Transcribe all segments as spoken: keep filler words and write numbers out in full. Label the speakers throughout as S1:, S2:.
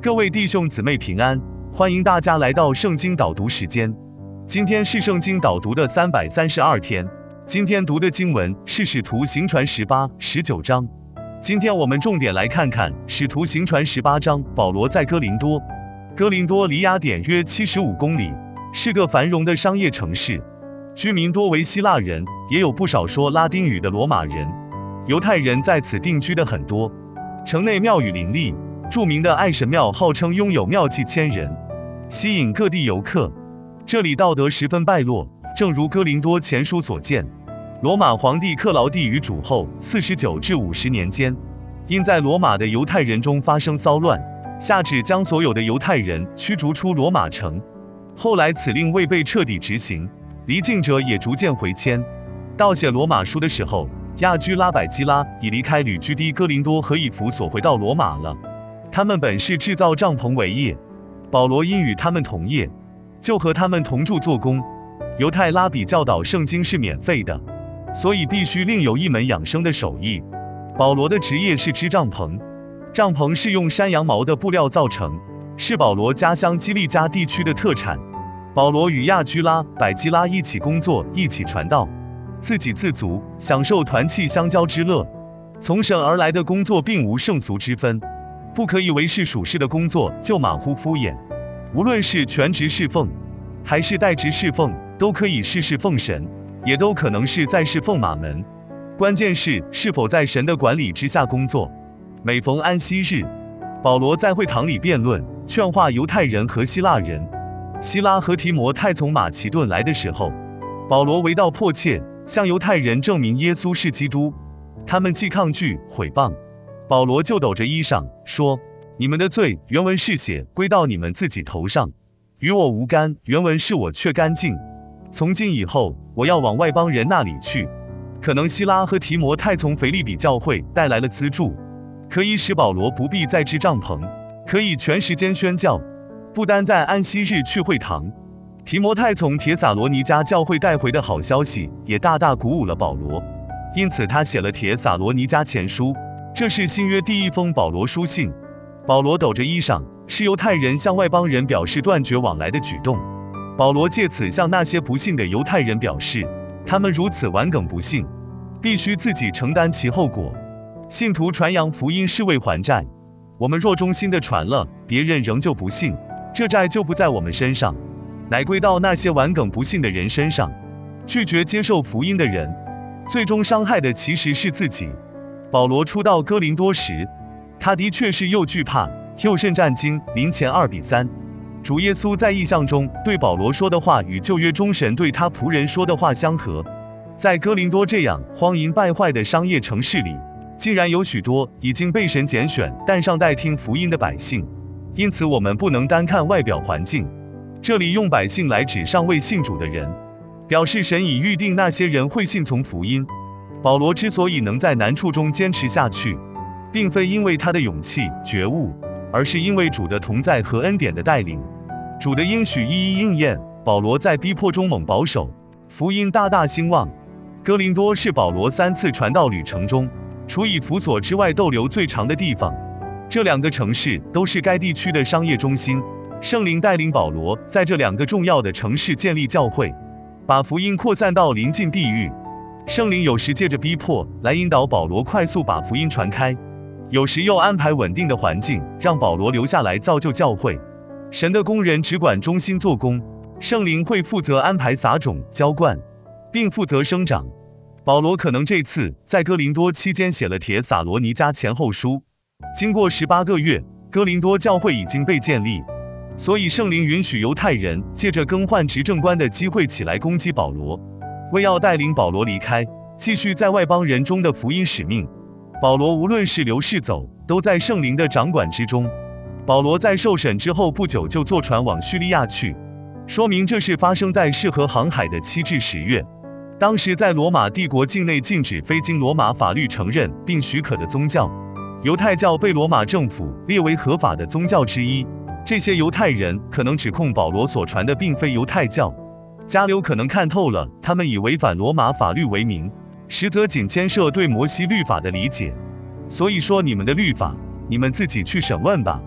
S1: 各位弟兄姊妹平安，欢迎大家来到圣经导读时间。今天是圣经导读的三百三十二天，今天读的经文是使徒行传十八、十九章。今天我们重点来看看使徒行传十八章，保罗在哥林多。哥林多离雅典约七十五公里，是个繁荣的商业城市，居民多为希腊人，也有不少说拉丁语的罗马人。犹太人在此定居的很多，城内庙宇林立，著名的爱神庙号称拥有庙妓千人，吸引各地游客。这里道德十分败落，正如哥林多前书所见。罗马皇帝克劳地于主后四十九至五十年间，因在罗马的犹太人中发生骚乱，下旨将所有的犹太人驱逐出罗马城。后来此令未被彻底执行，离境者也逐渐回迁。到写罗马书的时候，亚居拉、百基拉已离开旅居地哥林多和以弗所回到罗马了。他们本是制造帐篷为业，保罗因与他们同业，就和他们同住做工。犹太拉比教导圣经是免费的，所以必须另有一门养生的手艺。保罗的职业是织帐篷，帐篷是用山羊毛的布料造成，是保罗家乡基利加地区的特产。保罗与亚居拉、百基拉一起工作，一起传道，自给自足，享受团契相交之乐。从神而来的工作并无圣俗之分，不可以为是属世的工作就马虎敷衍。无论是全职侍奉，还是代职侍奉，都可以事事奉神，也都可能是在侍奉马门。关键是是否在神的管理之下工作。每逢安息日，保罗在会堂里辩论，劝化犹太人和希腊人。希拉和提摩太从马其顿来的时候，保罗为道迫切，向犹太人证明耶稣是基督。他们既抗拒毁谤，保罗就抖着衣裳说：你们的罪原文是血归到你们自己头上，与我无干，原文是我却干净。从今以后，我要往外邦人那里去。可能希拉和提摩太从腓立比教会带来了资助，可以使保罗不必再支帐篷，可以全时间宣教，不单在安息日去会堂。提摩太从帖撒罗尼迦教会带回的好消息也大大鼓舞了保罗，因此他写了帖撒罗尼迦前书，这是新约第一封保罗书信。保罗抖着衣裳，是犹太人向外邦人表示断绝往来的举动。保罗借此向那些不信的犹太人表示，他们如此顽梗不信，必须自己承担其后果。信徒传扬福音是为还债，我们若忠心的传了，别人仍旧不信，这债就不在我们身上，乃归到那些顽梗不信的人身上。拒绝接受福音的人，最终伤害的其实是自己。保罗初到哥林多时，他的确是又惧怕又甚战惊。林前二比三，主耶稣在异象中对保罗说的话与旧约中神对他仆人说的话相合。在哥林多这样荒淫败坏的商业城市里，竟然有许多已经被神拣选但尚待听福音的百姓。因此我们不能单看外表环境，这里用百姓来指尚未信主的人，表示神已预定那些人会信从福音。保罗之所以能在难处中坚持下去，并非因为他的勇气觉悟，而是因为主的同在和恩典的带领。主的应许一一应验，保罗在逼迫中猛保守，福音大大兴旺。哥林多是保罗三次传道旅程中除以弗所之外逗留最长的地方。这两个城市都是该地区的商业中心。圣灵带领保罗在这两个重要的城市建立教会，把福音扩散到邻近地域。圣灵有时借着逼迫来引导保罗快速把福音传开，有时又安排稳定的环境让保罗留下来造就教会。神的工人只管忠心做工，圣灵会负责安排撒种、浇灌，并负责生长。保罗可能这次在哥林多期间写了帖撒罗尼迦前后书。经过十八个月，哥林多教会已经被建立，所以圣灵允许犹太人借着更换执政官的机会起来攻击保罗，为要带领保罗离开，继续在外邦人中的福音使命。保罗无论是留是走，都在圣灵的掌管之中。保罗在受审之后不久就坐船往叙利亚去，说明这是发生在适合航海的七至十月。当时在罗马帝国境内禁止非经罗马法律承认并许可的宗教，犹太教被罗马政府列为合法的宗教之一。这些犹太人可能指控保罗所传的并非犹太教，加流可能看透了他们以违反罗马法律为名，实则仅牵涉对摩西律法的理解，所以说你们的律法，你们自己去审问吧。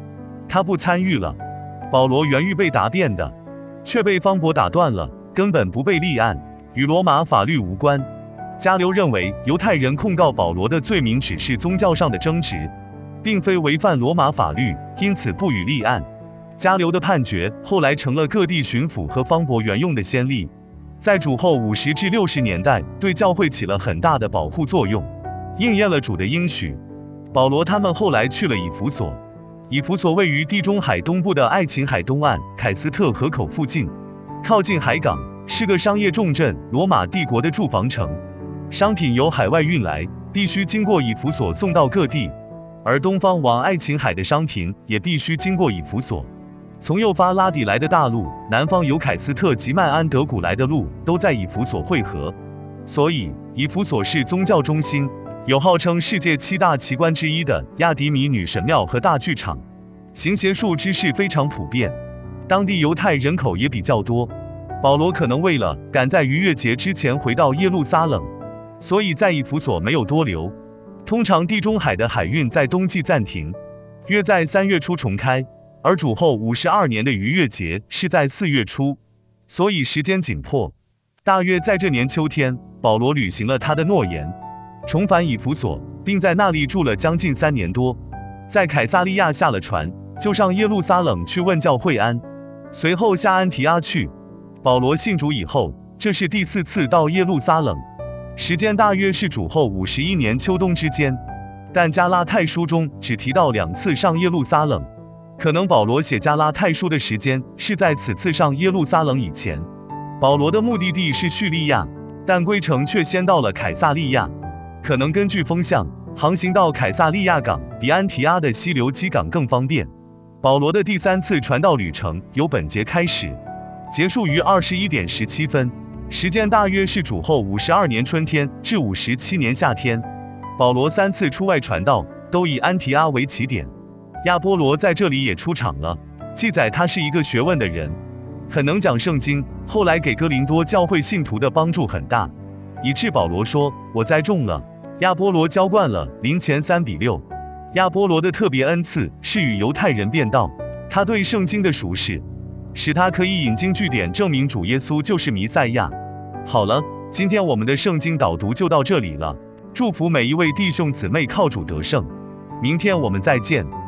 S1: 他不参与了。保罗原预备答辩的，却被方伯打断了，根本不被立案，与罗马法律无关。加流认为犹太人控告保罗的罪名只是宗教上的争执，并非违反罗马法律，因此不予立案。加流的判决后来成了各地巡抚和方伯原用的先例，在主后五十至六十年代对教会起了很大的保护作用，应验了主的应许。保罗他们后来去了以弗所，以弗所位于地中海东部的爱琴海东岸凯斯特河口附近，靠近海港，是个商业重镇，罗马帝国的驻防城。商品由海外运来，必须经过以弗所送到各地，而东方往爱琴海的商品也必须经过以弗所。从幼发拉底来的大路，南方由凯斯特及曼安德古来的路，都在以弗所汇合。所以，以弗所是宗教中心，有号称世界七大奇观之一的亚迪米女神庙和大剧场，行邪术之事非常普遍，当地犹太人口也比较多。保罗可能为了赶在逾越节之前回到耶路撒冷，所以在以弗所没有多留。通常地中海的海运在冬季暂停，约在三月初重开，而主后五十二年的逾越节是在四月初，所以时间紧迫。大约在这年秋天，保罗履行了他的诺言，重返以弗所，并在那里住了将近三年多。在凯撒利亚下了船，就上耶路撒冷去问教会安，随后下安提阿去。保罗信主以后，这是第四次到耶路撒冷，时间大约是主后五十一年秋冬之间，但加拉太书中只提到两次上耶路撒冷，可能保罗写加拉太书的时间是在此次上耶路撒冷以前。保罗的目的地是叙利亚，但归程却先到了凯撒利亚，可能根据风向，航行到凯撒利亚港比安提阿的溪流基港更方便。保罗的第三次传道旅程由本节开始，结束于二十一点十七分，时间大约是主后五十二年春天至五十七年夏天。保罗三次出外传道，都以安提阿为起点。亚波罗在这里也出场了，记载他是一个学问的人，很能讲圣经，后来给哥林多教会信徒的帮助很大，以致保罗说，我栽种了，亚波罗浇灌了，林前三比六。亚波罗的特别恩赐是与犹太人辩道，他对圣经的熟识，使他可以引经据典证明主耶稣就是弥赛亚。好了，今天我们的圣经导读就到这里了，祝福每一位弟兄姊妹靠主得胜，明天我们再见。